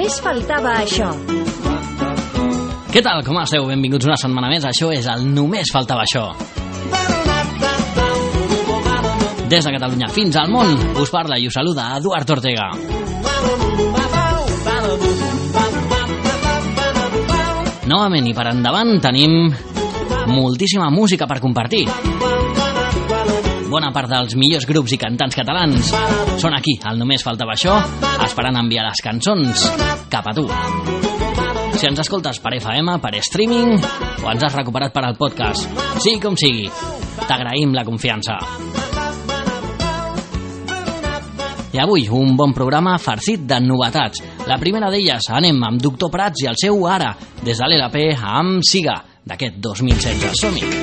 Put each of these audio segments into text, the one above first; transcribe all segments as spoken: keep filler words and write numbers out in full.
Només faltava això. Què tal, com esteu? Benvinguts una setmana més. Això és el Només faltava això. Des de Catalunya fins al món, us parla i us saluda Eduard Ortega. Novament i per endavant tenim moltíssima música per compartir. Bona part dels millors grups i cantants catalans són aquí, al Només faltava això, esperant enviar les cançons cap a tu. Si ens escoltes per F M, per streaming o ens has recuperat per al podcast, sigui com sigui, t'agraïm la confiança. I avui un bon programa farcit de novetats. La primera d'elles anem amb Doctor Prats i el seu Ara, des de l'L P amb Siga, d'aquest dos mil setze. Som-hi!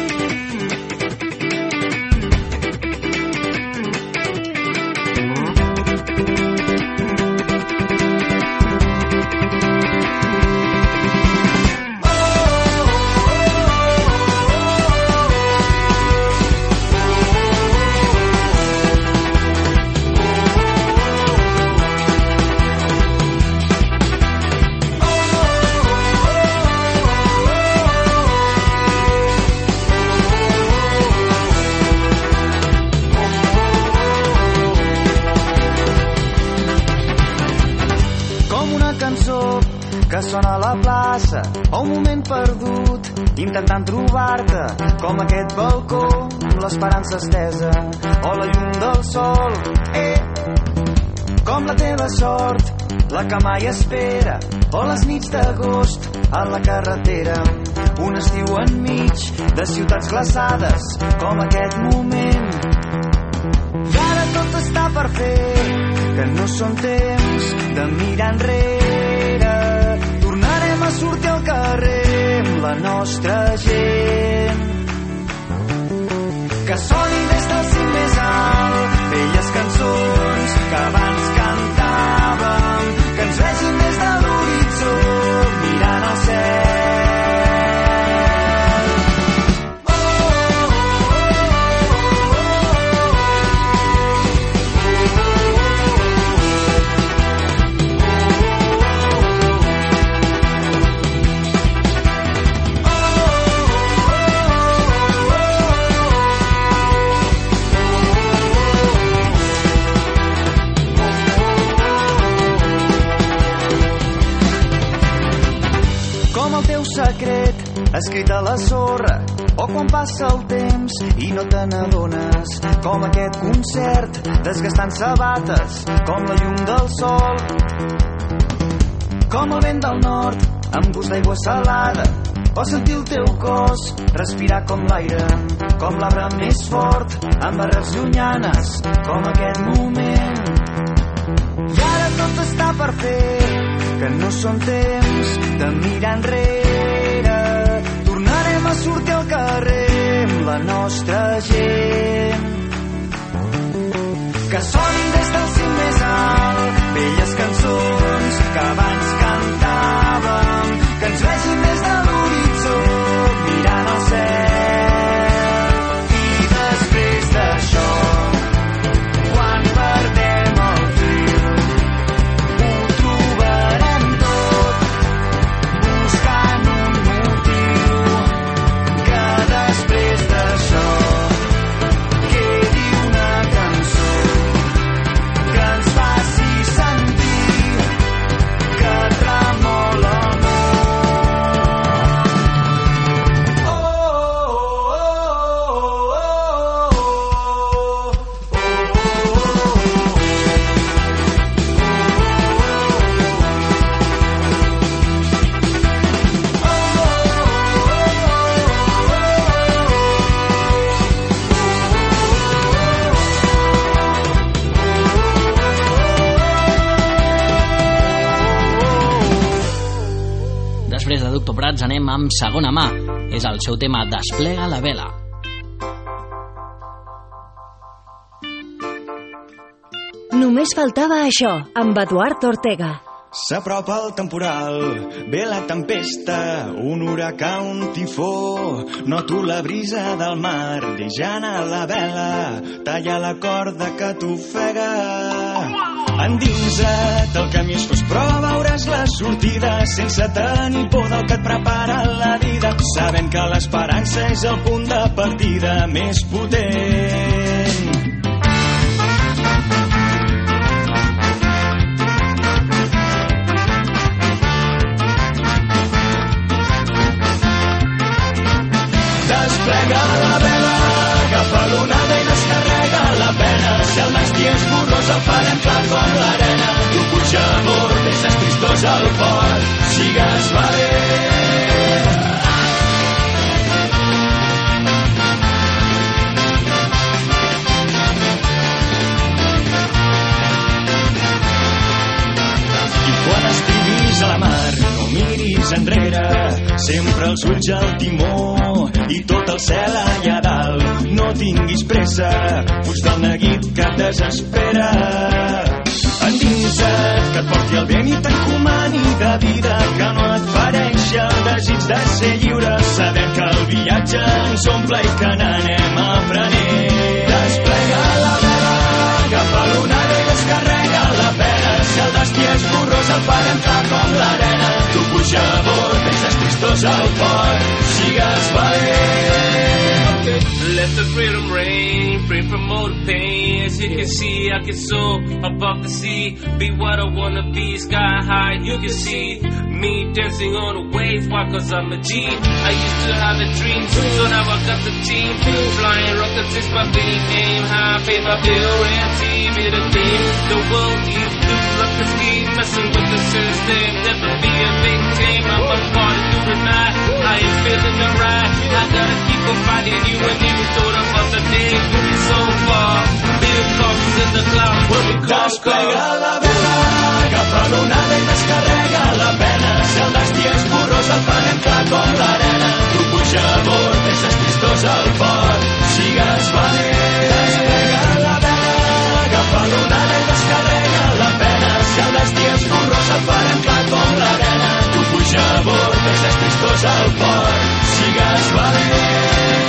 Que sona a la plaça, o un moment perdut, intentant trobar-te, com aquest balcó, amb l'esperança estesa, o la llum del sol, eh, com la teva sort, la que mai espera, o les nits d'agost, a la carretera, un estiu enmig de ciutats glaçades, com aquest moment. I ara tot està per fer, que no són temps de mirar enrere, a sortir al carrer amb la nostra gent. Que soni des del cim més alt velles cançons que abans cantàvem, que ens vegin des de l'horitzó mirant al cel. Secret escrit a la sorra, o quan passa el temps i no te n'adones, com aquest concert desgastant sabates, com la llum del sol, com el vent del nord amb gust d'aigua salada, o sentir el teu cos respirar com l'aire, com l'arbre més fort amb arrels llunyanes, com aquest moment. I ara tot està per fer, que no són temps de mirar enrere, tornarem a sortir al carrer amb la nostra gent. Que sonin des del cim més alt velles cançons que abans cantàvem, que ens vegin des de l'horitzó mirant al cel. I després d'això, quan perdem el fil, ho trobarem tot, buscant un motiu, que després d'això quedi una cançó que ens faci sentir que tremola el món. Oh, oh, oh, oh, Després de Doctor Prats anem amb Segona mà. És el seu tema Desplega la vela. Només faltava això, amb Eduard Ortega. S'apropa el temporal, ve la tempesta, un huracà, un tifó. Noto la brisa del mar, deixant a la vela, talla la corda que t'ofega. Endinsa't, el camí és fos, però veuràs la sortida sense tenir por del que et prepara la vida, sabent que l'esperança és el punt de partida més potent. Desplega la vela, agafa l'onada i descarrega la pena. Si el destí és borrós el farem clar com l'arena. Tu puja a bord, deixes tristós al port, sigues valent. I quan estiguis a la mar, no miris enrere, sempre els ulls al timó i tot el cel allà dalt. No tinguis pressa, fuig del neguit que et desespera. Endinsa't, que et porti el vent i t'encomani de vida, que no et fereixi el desig de ser lliure, sabent que el viatge ens omple i que n'anem aprenent. Desplega la vela, agafa l'onada i descarrega la pena. Si el destí és borrós el farem clar com l'arena. Tu puja a bord, deixes tristós al port, sigues valent. Okay. Let the freedom reign, free from all the pain. As you can see, I can soar above the sea, be what I wanna be, sky high. You can see me dancing on the waves, why? Cause I'm a G. I used to have a dream, so now I got the team. Flying rockets is my big aim, high, pay my bill, and T V the team. The world is blue like a scheme, messing with the system, never be a victim. I'm a party through the night, I ain't feeling alright. I gotta keep on fighting you and even thought about the day. Moving so far, big comes in the clouds when we come. Desplega la vela, agafa l'onada i descarrega la pena. Si el destí és borrós el farem clar com l'arena. Tu puja a bord, deixes tristós al port, sigues valent. Desplega la vela, agafa l'onada i descarrega la pena. Si el destí és borrós el farem clar com l'arena. Tu puja a bord, deixes tristós al port, sigues valent.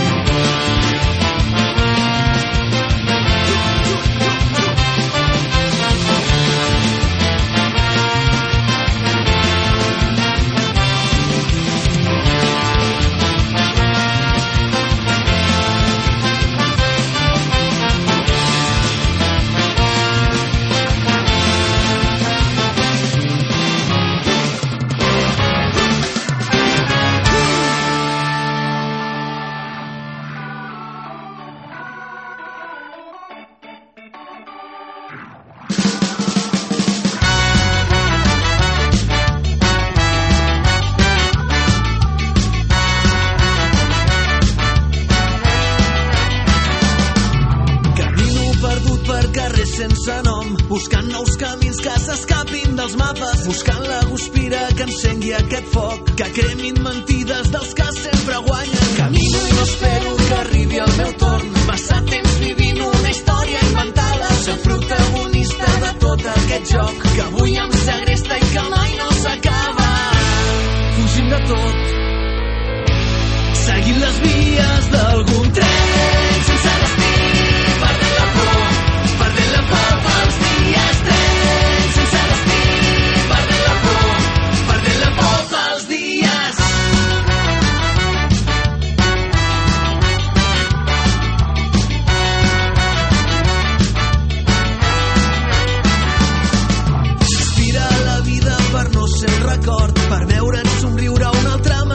sense nom, buscant nous camins que s'escapin dels mapes, buscant la guspira que encengui aquest foc, que cremin mentides dels que sempre guanyen. Camino i no espero que arribi el meu torn, massa temps vivint una història inventada, sent protagonista de tot aquest joc que avui em segresta i que mai no s'acaba. Fugint de tot, seguint les vies d'algun tren sense destí, perdent la por, perdent la por pels dies. Tren sense destí, perdent la por, perdent la por pels dies. S'aspira a la vida per no ser un record, per veure'n somriure un altre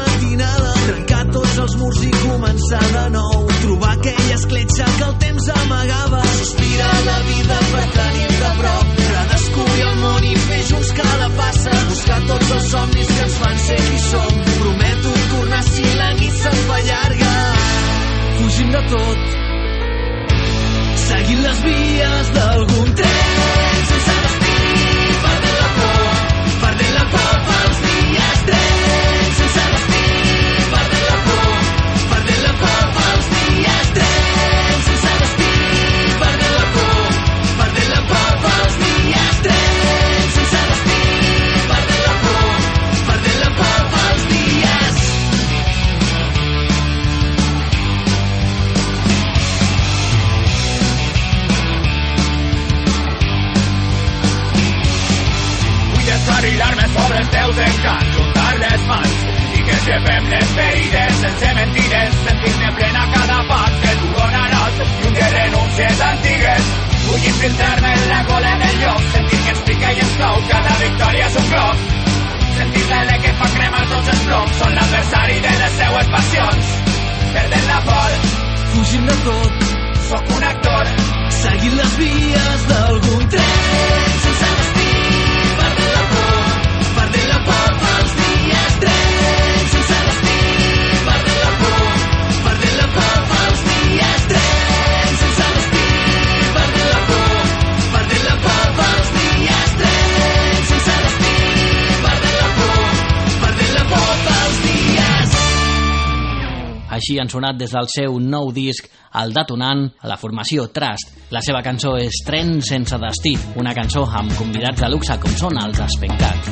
Aixafem les ferides sense mentides, sentir-ne plena cada pas que tu donaràs i un dia renúncies antigues. Vull infiltrar-me en la gola del lloc, sentir que ens pica i ens clau, cada victòria és un cloc. Sentir l'alè que fa cremar tots els blocs, són l'adversari de les seues passions. Perdent la por, fugint de tot, sóc un actor, seguint les vies d'algun tren sense destí, perdent la por, perdent la por pels dies. Tren sense destí, perdent la por, perdent la por pels dies. Tren sense destí, perdent la por, perdent la por pels dies. Tren sense destí, perdent la por, perdent la por pels dies. Així han sonat des del seu nou disc, El Detonant, a la formació Trust. La seva cançó és Tren sense destí, una cançó amb convidats de luxe com són els Espencat.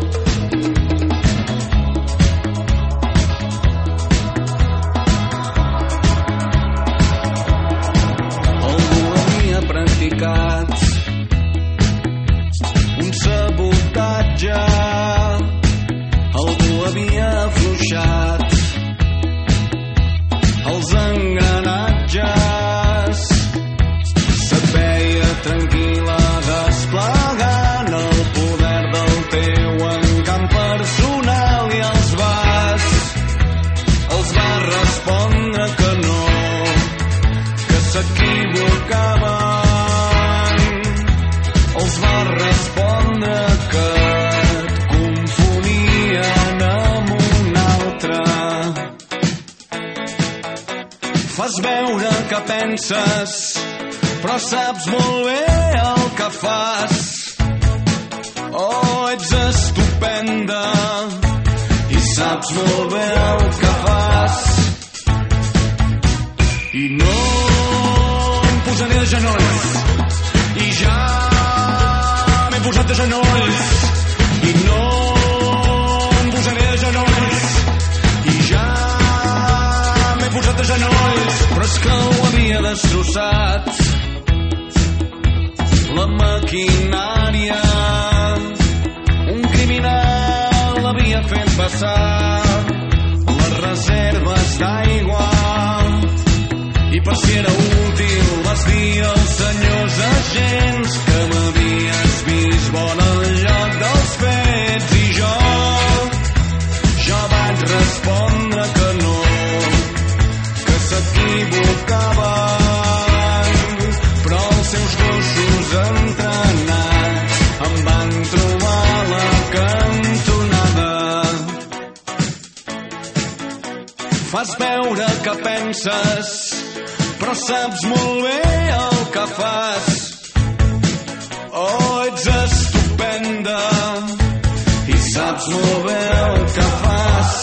Algú havia practicat un sabotatge, algú havia afluixat els engranatges, se't veia tranquil·la desplegant el poder del teu encant personal i els vas, els vas respondre que no, que s'equivocaven, els vas respondre que et confonien amb un altre. Fas veure que penses, però saps molt bé el que fas. Oh, ets estupenda i saps molt bé el que fas. I no em posaré de genolls, i ja m'he posat de genolls. I no em posaré de genolls, i ja m'he posat de genolls. Però és que ho havia destrossat la maquinària, un criminal l'havia fet passar les reserves d'aigua, i per si era útil vas dir als senyors agents que m'havies vist bona al lloc dels fets, i jo jo vaig respondre que no, que s'equivocaven, però els seus gossos entrenats em van trobar a la cantonada. Fas veure que penses, però saps molt bé el que fas. Oh, ets estupenda i saps molt bé el que fas.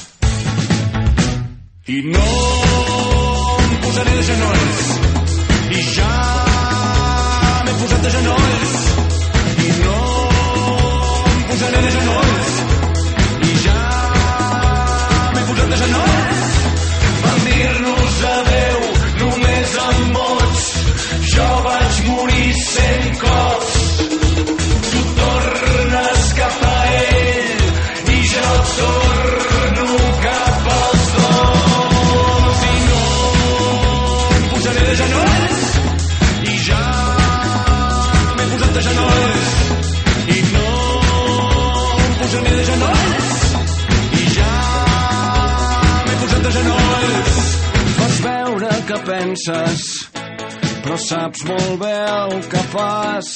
I no em posaré de genolls, i ja m'he posat de genolls. I no em posaré de genolls, i ja m'he posat de genolls. Vam dir-nos adeu només amb mots, jo vaig morir cent cops. Tu tornes cap a ell i jo torno cap als dos. I no em posaré de genolls, i ja m'he posat de genolls. I no em posaré de genolls, i ja m'he posat de genolls. Fas veure que penses, però saps molt bé el que fas.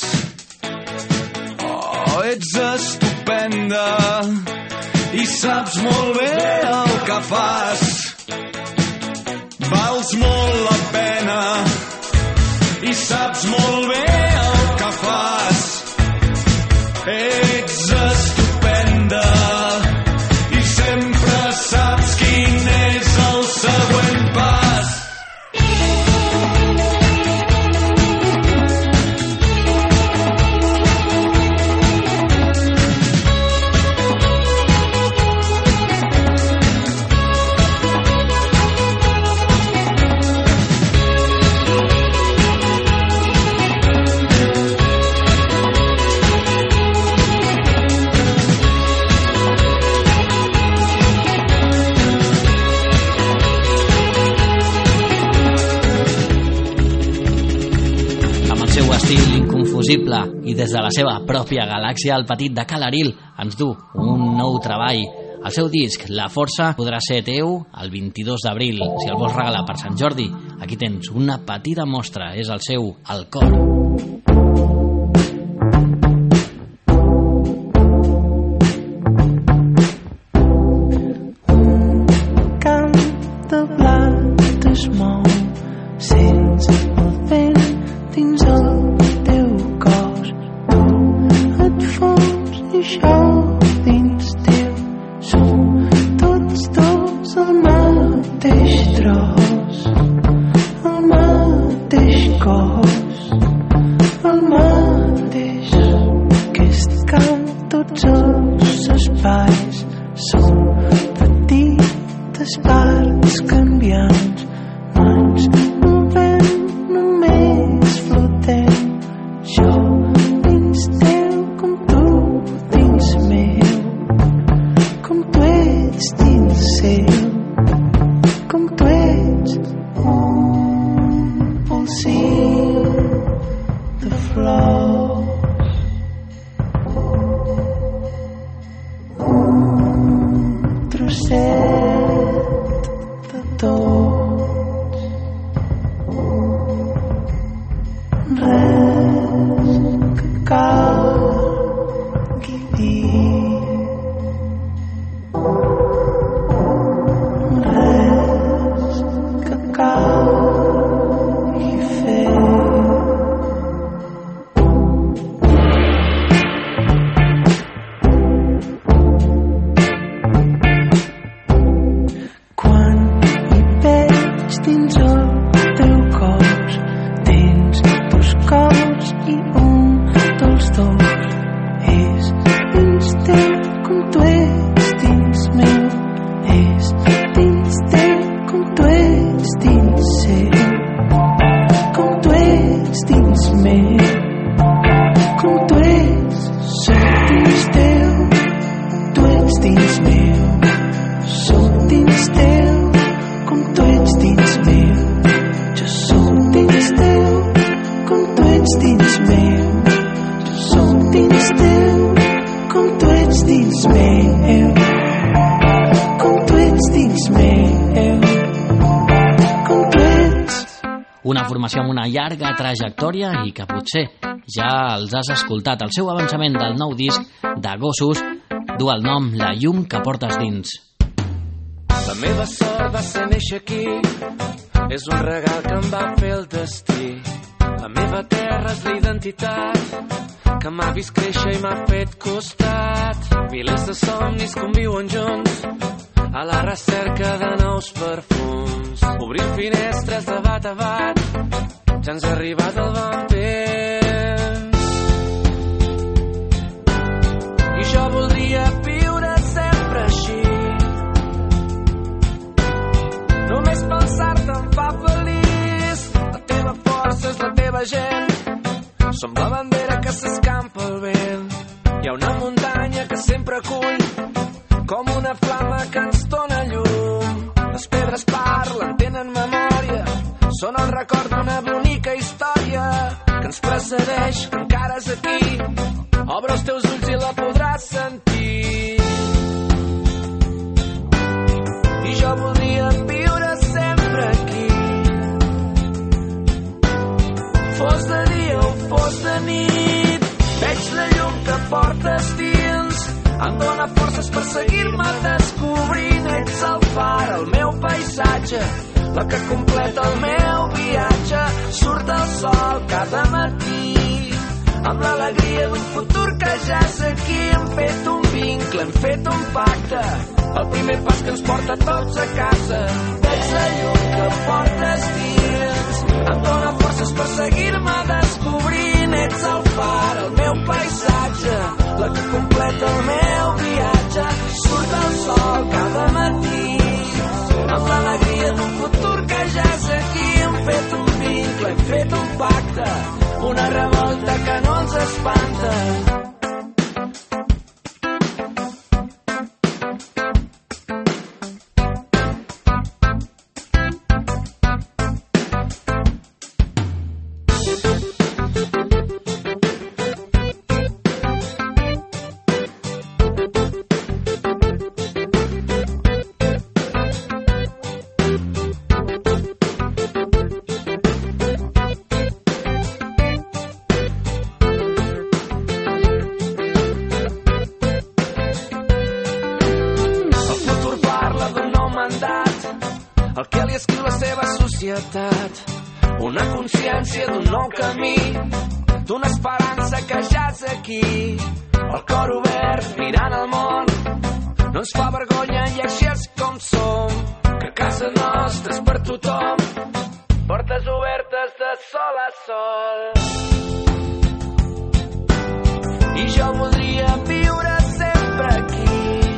Oh, ets estupenda i saps molt bé el que fas. Vals molt la pena i saps molt bé el que fas. Ets estupenda i sempre saps quin és el següent pas. possible i des de la seva pròpia galàxia el petit de Calaril ens du un nou treball. El seu disc, La Força, podrà ser teu el vint-i-dos d'abril. Si el vols regalar per Sant Jordi, aquí tens una petita mostra, és el seu El Cor. Una formació amb una llarga trajectòria i que potser ja els has escoltat. El seu avançament del nou disc de Gossos du el nom La llum que portes dins. La meva sort va ser néixer aquí, és un regal que em va fer el destí. La meva terra és la identitat que m'ha vist créixer i m'ha fet costat. Milers de somnis conviuen junts a la recerca de nous perfums. Obrim finestres de bat a bat, ja ens ha arribat el bon temps. I jo voldria viure sempre així. Només pensar-te em fa feliç. La teva força és la teva gent. Som la bandera que s'escampa al vent. Hi ha una muntanya que sempre acull, com una flama que ens dóna llum. Les pedres parlen, tenen memòria, són el record d'una bonica història que ens precedeix, que encara és aquí. Obre els teus ulls i la podràs sentir. I jo voldria viure sempre aquí. Fos de dia o fos de nit, veig la llum que portes dins. Em dóna forces per seguir-me descobrint. Ets el far, el meu paisatge, la que completa el meu viatge. Surt el sol cada matí, amb l'alegria d'un futur que ja és aquí. Hem fet un vincle, hem fet un pacte, el primer pas que ens porta tots a casa. Veig la llum que portes dins, em dóna forces per seguir-me descobrint. Ets el far, el meu paisatge, la que completa el meu viatge. Surt el sol cada matí, amb l'alegria d'un futur que ja és aquí. Hem fet un vincle, hem fet un pacte, una revolta que no ens espanta. el que li escriu la seva societat. Una consciència d'un nou camí, d'una esperança que ja és aquí. El cor obert, mirant el món, no ens fa vergonya i així és com som. Que casa nostra és per tothom, portes obertes de sol a sol. I jo voldria viure sempre aquí.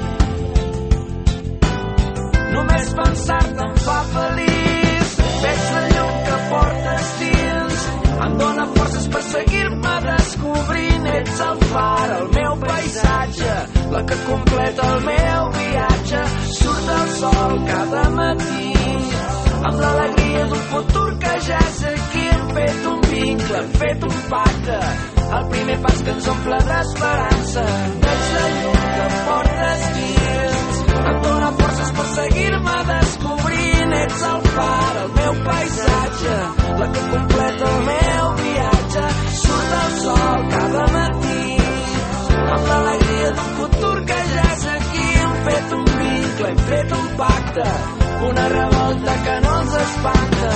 Només pensar-te em fa feliç. Veig la llum que portes dins, em dóna forces per seguir-me descobrint. Ets el far, el meu paisatge, la que completa el meu viatge. Surt el sol cada matí, amb l'alegria d'un futur que ja és aquí. Hem fet un vincle, hem fet un pacte, el primer pas que ens omple d'esperança. Veig la llum que portes dins, em dóna forces per seguir-me descobrint. Ets el far, el meu paisatge, la que completa el meu viatge. Surt el sol cada matí, amb l'alegria d'un futur que ja és aquí. Hem fet un vincle, hem fet un pacte, una revolta que no ens espanta.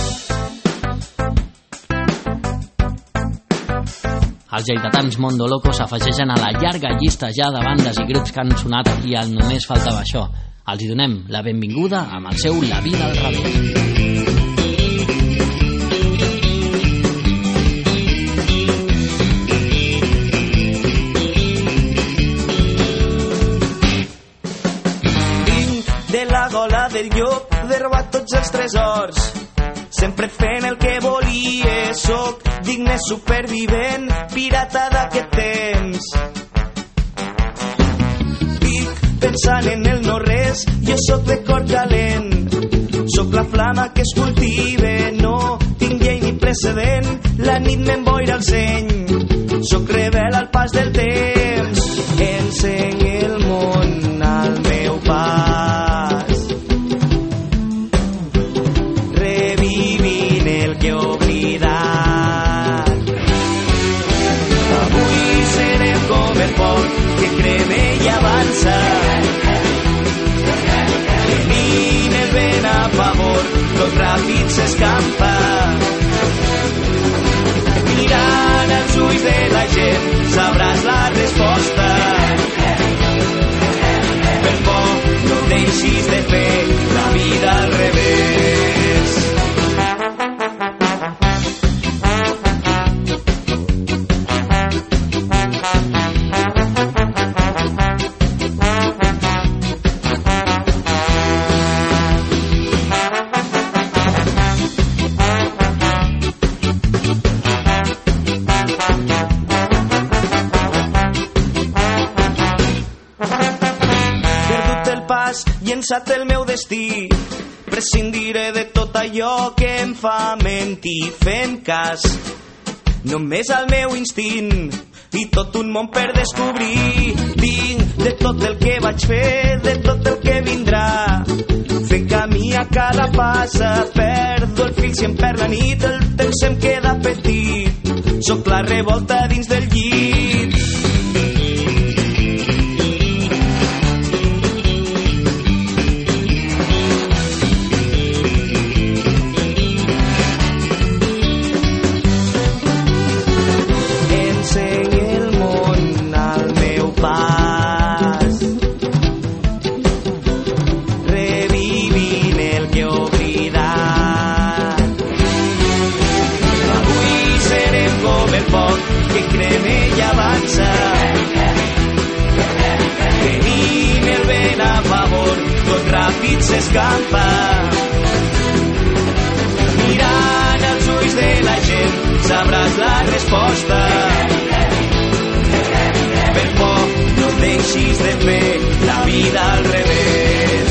Els lleidatans Mondo Loco s'afegeixen a la llarga llista ja de bandes i grups que han sonat aquí al Només Faltava Això. Els hi donem la benvinguda amb el seu La vida al revés. La gola del llop de robar tots els tresors, sempre fent el que volia. Soc digne supervivent, pirata d'aquest temps. Vic pensant en el no res, jo soc de cor calent. Soc la flama que es cultiva, no tinc llei ni precedent. La nit m'emboira el seny, soc rebel al pas del temps. Encenc el món al meu pas, revivint el que he oblidat. Avui serem com el foc que crema i avança, tenint el vent a favor, tot ràpid s'escampa. Mirant els ulls de la gent sabràs la resposta. Per por no deixis de fer la vida al revés. Llençat el meu destí, prescindiré de tot allò que em fa mentir, fent cas només al meu instint i tot un món per descobrir. Vinc de tot el que vaig fer, de tot el que vindrà, fent camí a cada passa. Perdo el fil si em perd la nit, el temps em queda petit. Soc la revolta dins del llit. Tenint el vent a favor, tot ràpid s'escampa. Mirant els ulls de la gent sabràs la resposta. Per por no deixis de fer la vida al revés.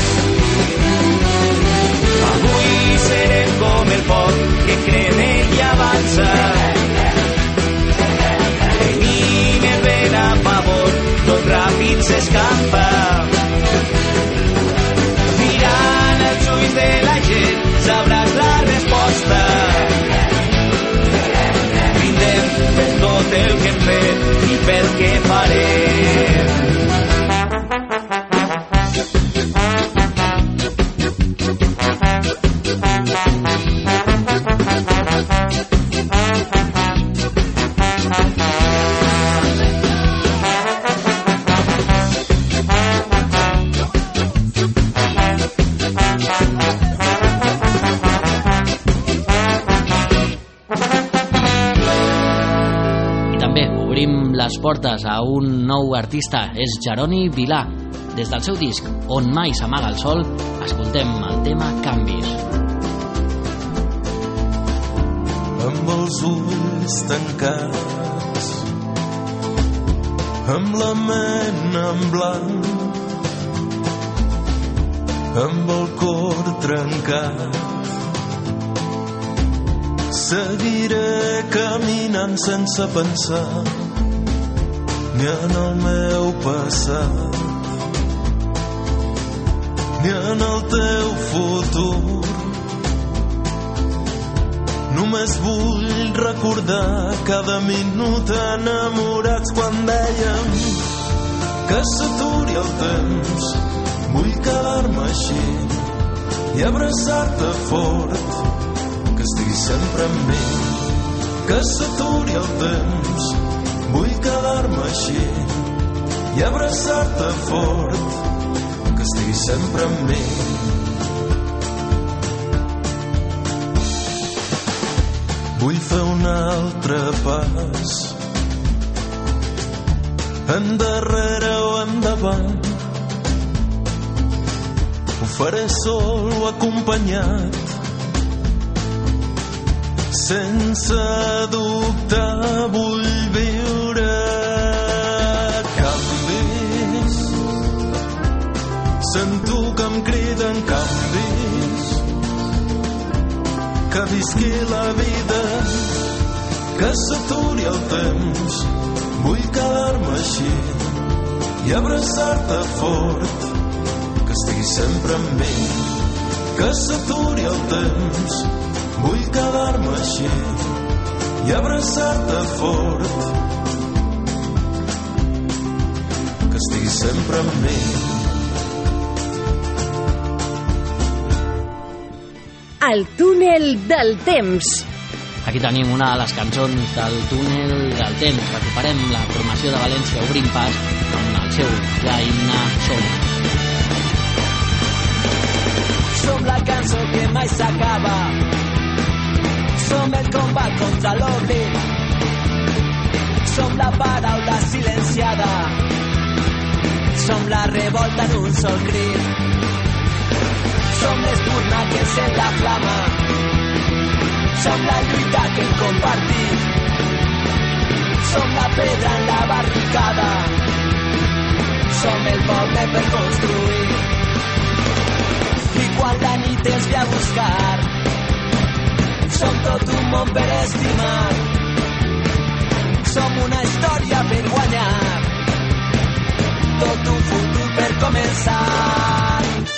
Avui serem com el foc que crema i avança, a favor, tot ràpid s'escampa. Mirant els ulls de la gent sabràs la resposta. Brindem per tot el que hem fet i pel que farem. les portes a un nou artista, és Jeroni Vilà. Des del seu disc On mai s'amaga el sol, escoltem el tema Canvis. Amb els ulls tancats, amb la ment en blanc, amb el cor trencat, seguiré caminant sense pensar ni en el meu passat ni en el teu futur. Només vull recordar cada minut enamorats quan dèiem que s'aturi el temps. Vull quedar-me així i abraçar-te fort, que estiguis sempre amb mi, que s'aturi el temps. Vull quedar-me així i abraçar-te fort, que estiguis sempre amb mi. Vull fer un altre pas, endarrere o endavant. Ho faré sol o acompanyat, sense dubtar vull viure canvis. Sento que em criden canvis, que visqui la vida, que s'aturi el temps. Vull quedar-me així i abraçar-te fort, que estiguis sempre amb mi, que s'aturi el temps. Vull quedar-me així i abraçar-te fort, que estiguis sempre amb mi. El túnel del temps. Aquí tenim una de les cançons del túnel del temps. Recuperem la formació de València Obrim Pas amb el seu ja himne Som. Som la cançó que mai s'acaba, som el combat contra l'oblit, som la paraula silenciada, som la revolta en un sol crit, som l'espurna que encén la flama, som la lluita que hem compartit, som la pedra en la barricada, som el poble per construir. I quan la nit ens ve a buscar, som tot un món per estimar, som una història per guanyar, tot un futur per començar.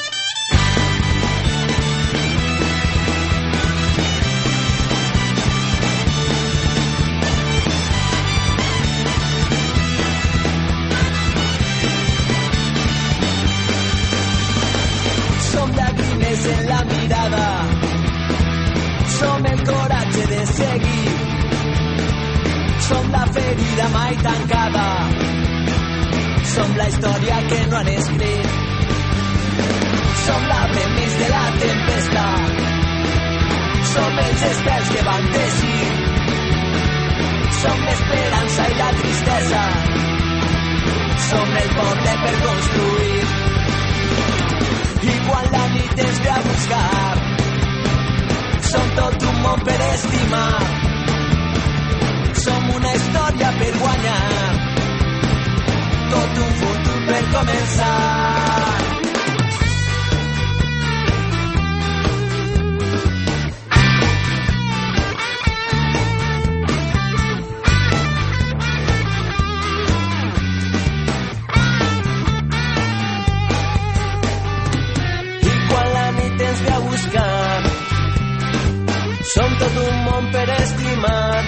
Som llàgrimes en la mirada, som el coratge de seguir, som la ferida mai tancada, som la història que no han escrit, som l'arbre enmig de la tempesta, som els estels que van teixir, som l'esperança i la tristesa, som el poble per construir. I quan la nit ens ve a buscar, som tot un món per estimar, som una història per guanyar, tot un futur per començar. Som tot un món per estimar,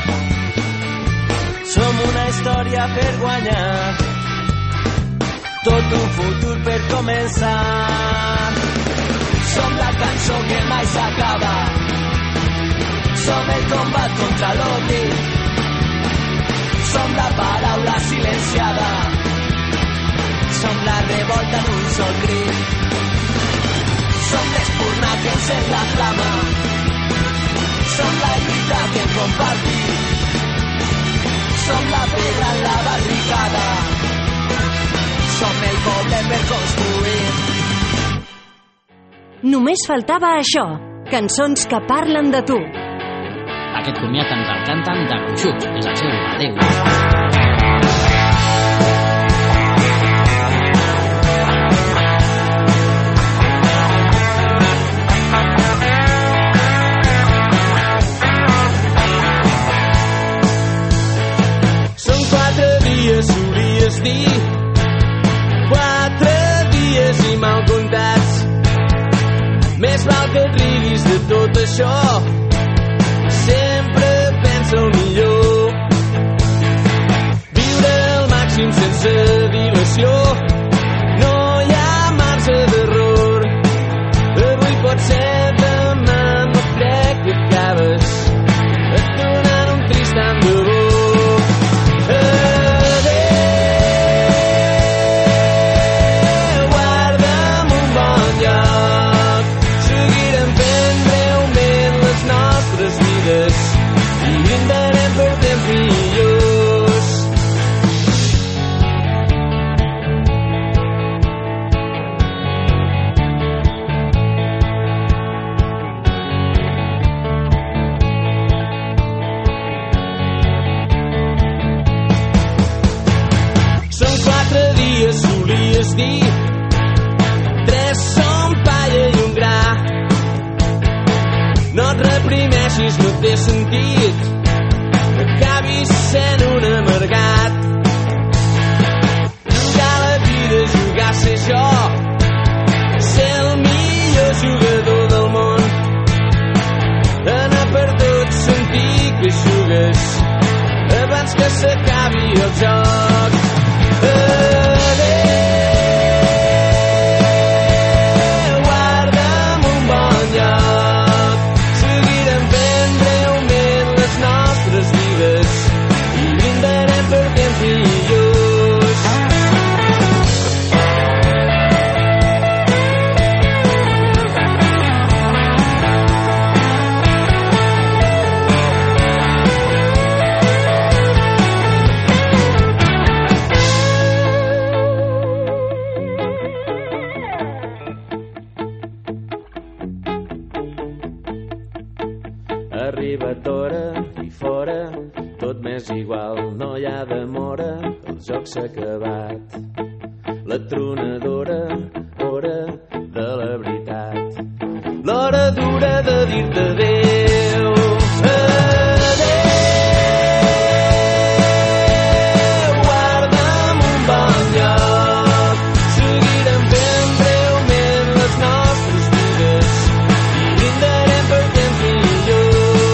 som una història per guanyar, tot un futur per començar. Som la cançó que mai s'acaba, som el combat contra l'oblit, som la paraula silenciada, som la revolta en un sol crit, som l'espurna que encén la flama, som la lluita que hem compartit, som la integren la barricada. Som el poble per construir. Només faltava això, cançons que parlen de tu. Aquest comiat ens el canten de Gruixuts, és el seu adéu. Solies dir quatre dies i mal comptats. Més val que et riguis de tot això. Sempre pensa el millor. Viure al màxim sense dilació. No hi ha marge d'error. Avui pot ser demà, no crec que acabes et donant un trist tant de bo. Tres són palla i un gra. No et reprimeixis, no té sentit. Acabis sent un amargat. Jugar la vida, jugar a ser jo. Ser el millor jugador del món. Anar per tot, sentir que jugues abans que s'acabi el joc. Arriba d'hora i fora, tot m'és igual, no hi ha demora, el joc s'ha acabat. La tronadora, hora de la veritat. L'hora dura de dir-te adéu. Adéu, guarda'm un bon lloc. Seguirem fent breument les nostres vides i brindarem per temps millors.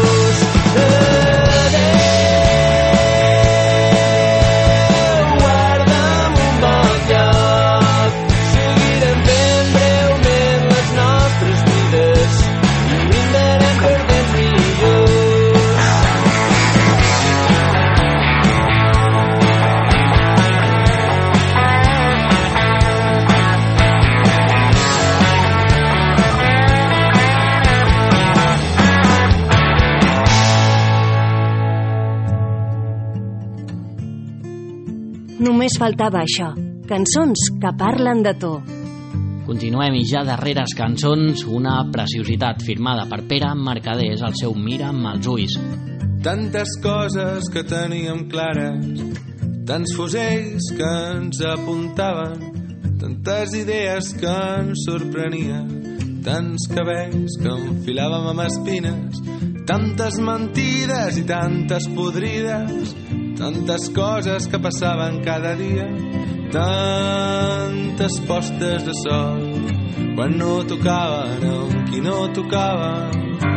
Només faltava això, cançons que parlen de tu. Continuem i ja darreres cançons, una preciositat firmada per Pere Mercader, és el seu Mira amb els ulls. Tantes coses que teníem clares, tants fusells que ens apuntaven, tantes idees que ens sorprenien, tants cabells que enfilàvem amb espines, tantes mentides i tantes podrides, tantes coses que passaven cada dia, tantes postes de sol quan no tocaven amb qui no tocava.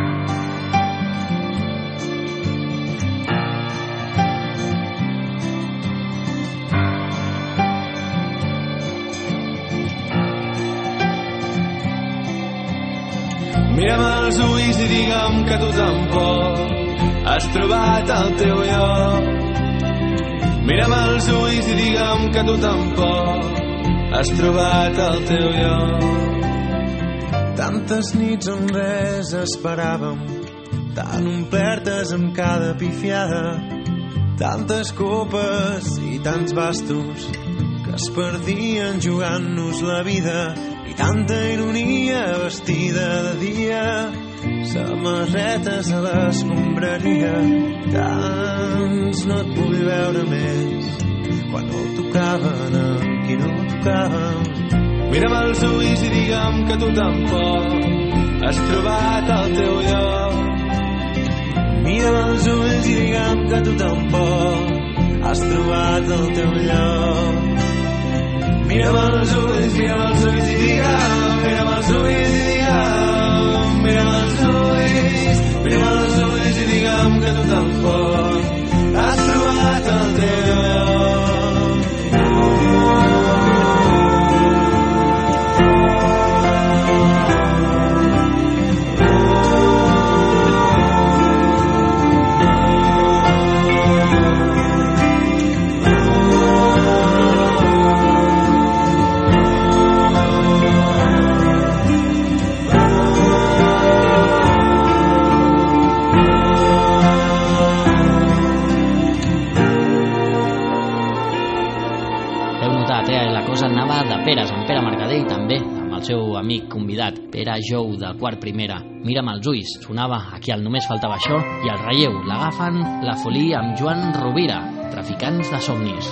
Mira'm als ulls i digue'm que tu tampoc has trobat el teu lloc. Mira'm als ulls i digue'm que tu tampoc has trobat el teu lloc. Tantes nits on res esperàvem, tan omplertes amb cada pifiada, tantes copes i tants bastos que es perdien jugant-nos la vida, i tanta ironia vestida de dia, samarretes a l'escombraria. Tants no et vull veure més quan no tocaven a qui no tocaven. Mira'm als ulls i digue'm que tu tampoc has trobat el teu lloc. Mira'm als ulls i digue'm que tu tampoc has trobat el teu lloc. Mira'm als ulls, mira'm als ulls i digue'm, mira'm als ulls i digue'm, mira'm als ulls, mira'm als ulls i digue'm que tu tampoc has trobat el teu lloc. Anava de peres amb Pere Mercader i també amb el seu amic convidat Pere Jou de quart primera. Mira'm als ulls, sonava aquí al Només faltava això, i el relleu l'agafen La Folie amb Joan Rovira, Traficants de somnis.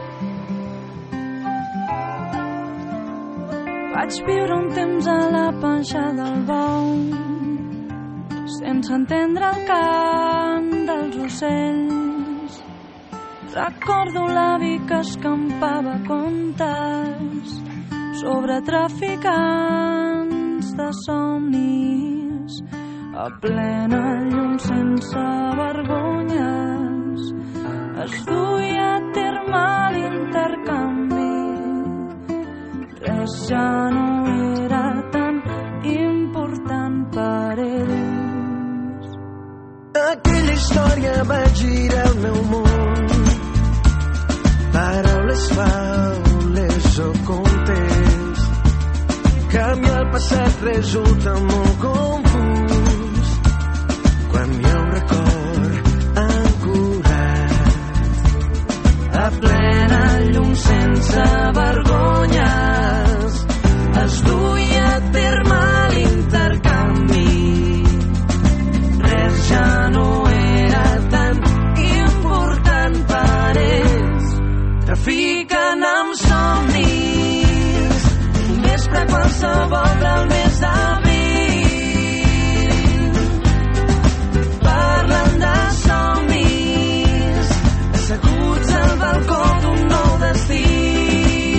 Vaig viure un temps a la panxa del bou, sense entendre el cant dels ocells. Recordo l'avi que escampava contes sobre traficants de somnis, a plena llum sense vergonyes. Es duia a terme l'intercanvi, res ja no era tan important per ells. Aquella història va girar el meu món, paraules, faules o contes. Canviar el passat resulta molt confús quan hi ha un record ancorat a plena llum sense vergonyes. Es duia a terme l'intercanvi, res ja no era tan important per ells. Trafiquen amb somnis, un vespre qualsevol del mes d'abril. Parlen de somnis, asseguts al balcó d'un nou destí.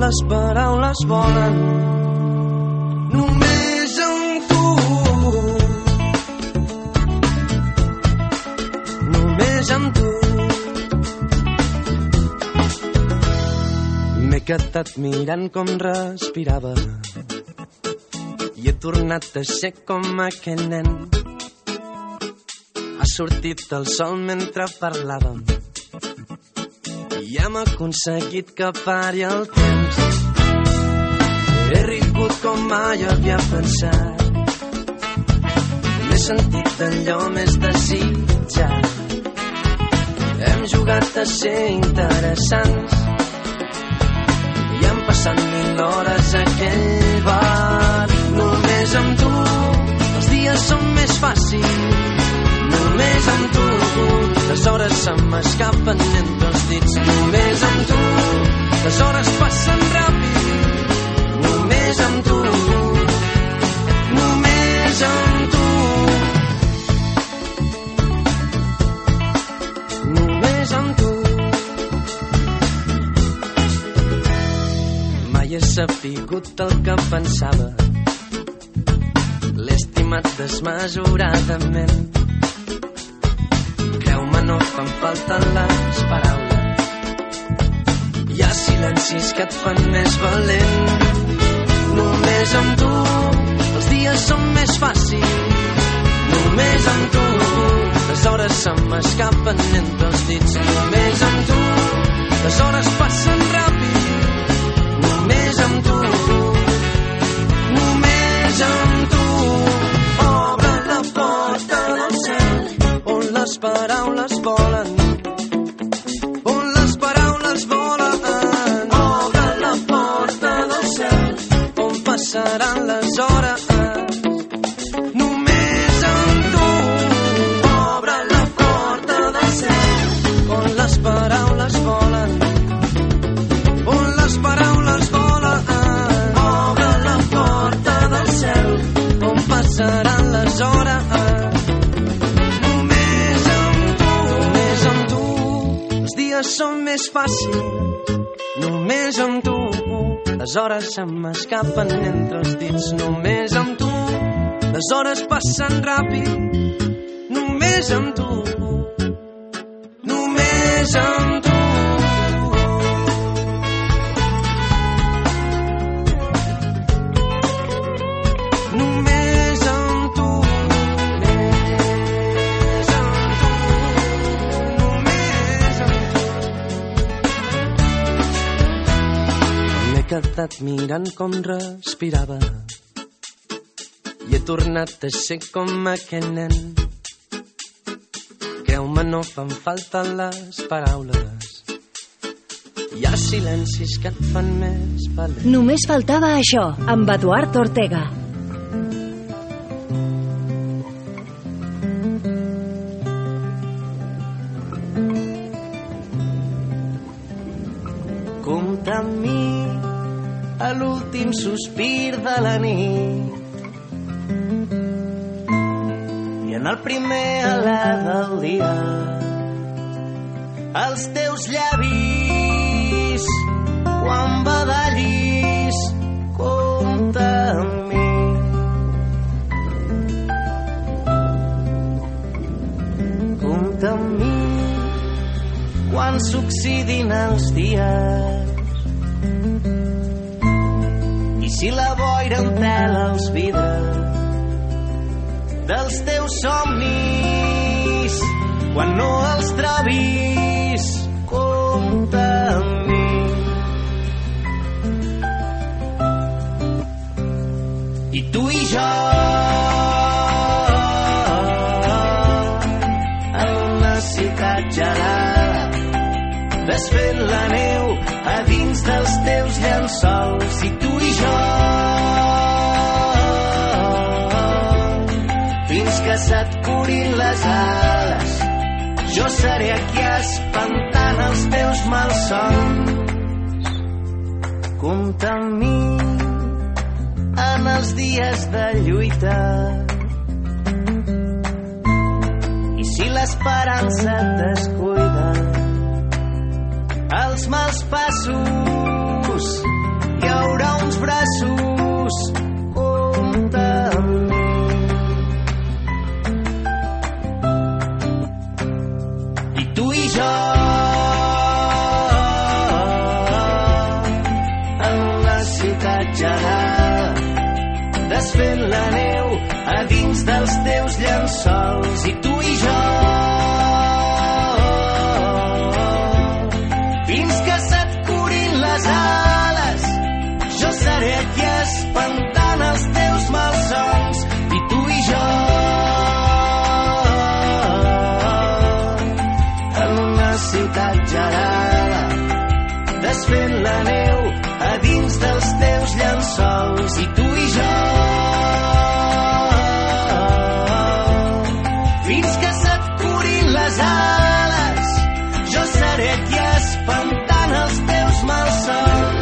les paraules volen. Només amb tu, només amb tu. M'he quedat mirant com respirava i he tornat a ser com aquell nen. Ha sortit el sol mentre parlàvem i hem aconseguit que pari el temps. He rigut com mai havia pensat, m'he sentit d'allò més desitjat. Hem jugat a ser interessants i hem passat mil hores a aquell bar. Només amb tu els dies són més fàcils, només amb tu les hores se m'escapen entre els dits. Només amb tu les hores passen ràpid, només amb tu, només amb tu, només amb tu. Mai he sapigut el que pensava, l'he estimat desmesuradament. Creu-me, no fan falta les paraules, hi ha silencis que et fan més valent. Només amb tu els dies són més fàcils, només amb tu les hores se m'escapen entre els dits. Només amb tu les hores passen ràpid, només amb tu, només amb tu. Obre la porta del cel on les paraules volen, on les paraules volen. Obre la porta del cel on passaran les hores, només amb tu. Obre la porta del cel on les paraules volen, on les paraules volen. Obre la porta del cel on passaran les hores, només amb tu, només amb tu. Els dies són més fàcils, només amb tu les hores se m'escapen entre els dits. Només amb tu les hores passen ràpid, només amb tu, només amb tu. Només amb tu, només amb tu, només amb tu. M'he quedat mirant com respirava i he tornat a ser com aquell nen. Creu-me, no fan falta les paraules, hi ha silencis que et fan més valent. Només faltava això, amb Eduard Ortega. Compta amb mi a l'últim sospir de la nit i en el primer alè del dia els teus llavis quan badallis. Compta amb mi, compta amb mi quan s'oxidin els dies i si la boira entela els vidres dels teus somnis quan no els trobis. Compta amb mi, i tu i jo en una ciutat gelada desfent la neu a dins dels teus llençols. I tu i jo fins que se't curin les ales jo seré aquí espantant els teus malsons. Compta amb mi en els dies de lluita i si l'esperança et descuida els mals passos bons braços, compta amb mi. I tu i jo en la ciutat gelada, desfent la neu a dins dels teus llençols. I tu i jo fins que se't curin les ales, jo seré aquí espantant els teus malsons. I tu i jo en una ciutat gelada, desfent la neu a dins dels teus llençols. I tu i jo fins que se't curin les ales, jo seré aquí espantant els teus malsons.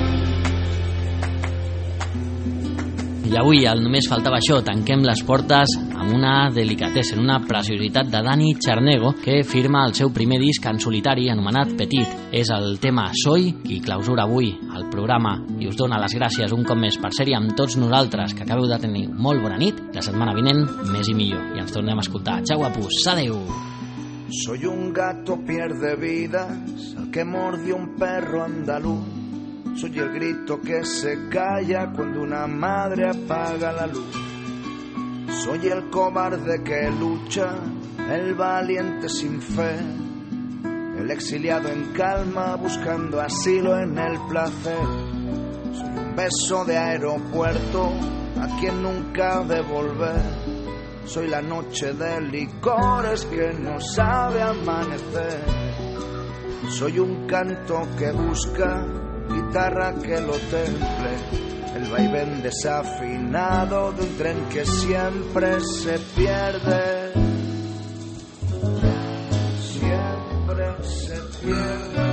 I avui, al Només faltava això, tanquem les portes amb una delicatessen, una preciositat de Dani Charnego, que firma el seu primer disc en solitari anomenat Petit. És el tema Soy qui clausura avui el programa i us dona les gràcies un cop més per ser-hi amb tots nosaltres, que acabeu de tenir molt bona nit. La setmana vinent, més i millor. I ens tornem a escoltar. Xau, guapos. Adeu. Soy un gato pierde vidas, al que mordió un perro andaluz. Soy el grito que se calla cuando una madre apaga la luz. Soy el cobarde que lucha, el valiente sin fe, el exiliado en calma buscando asilo en el placer. Soy un beso de aeropuerto a quien nunca devolver. Soy la noche de licores que no sabe amanecer. Soy un canto que busca guitarra que lo temple, el vaivén desafinado de un tren que siempre se pierde, siempre se pierde.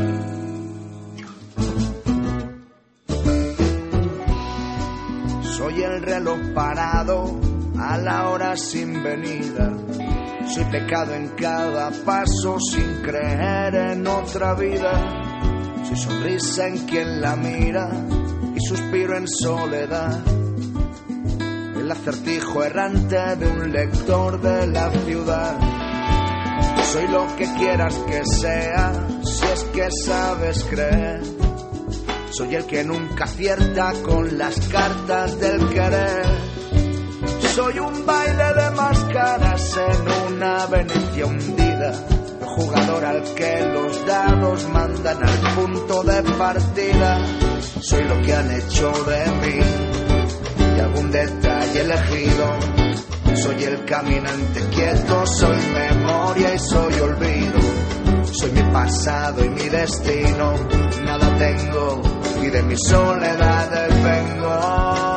Soy el reloj parado a la hora sin venida, soy pecado en cada paso sin creer en otra vida. Soy sonrisa en quien la mira y suspiro en soledad, el acertijo errante de un lector de la ciudad. Soy lo que quieras que sea, si es que sabes creer. Soy el que nunca acierta con las cartas del querer. Soy un baile de máscaras en una Venecia hundida, el jugador al que los dados mandan al punto de partida. Soy lo que han hecho de mí y algún detalle elegido. Soy el caminante quieto, soy memoria y soy olvido. Soy mi pasado y mi destino, nada tengo y de mi soledad vengo.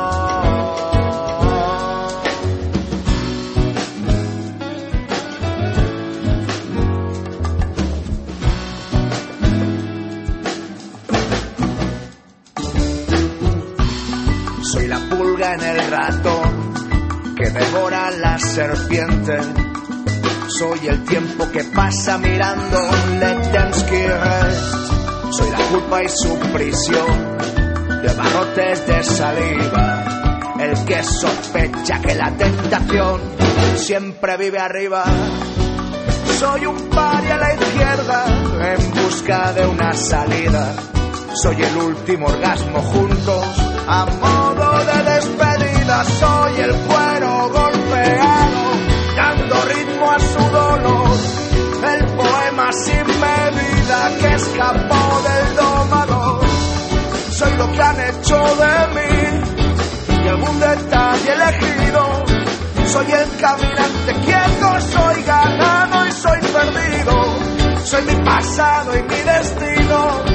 Soy la pulga en el ratón que devora la serpiente. Soy el tiempo que pasa mirando le temps qui reste. Soy la culpa y su prisión de barrotes de saliva, el que sospecha que la tentación siempre vive arriba. Soy un paria a la izquierda en busca de una salida. Soy el último orgasmo juntos a modo de despedida. Soy el cuero golpeado dando ritmo a su dolor, el poema sin medida que escapó del domador. Soy lo que han hecho de mí y algún detalle elegido. Soy el caminante quieto, soy ganado y soy perdido. Soy mi pasado y mi destino.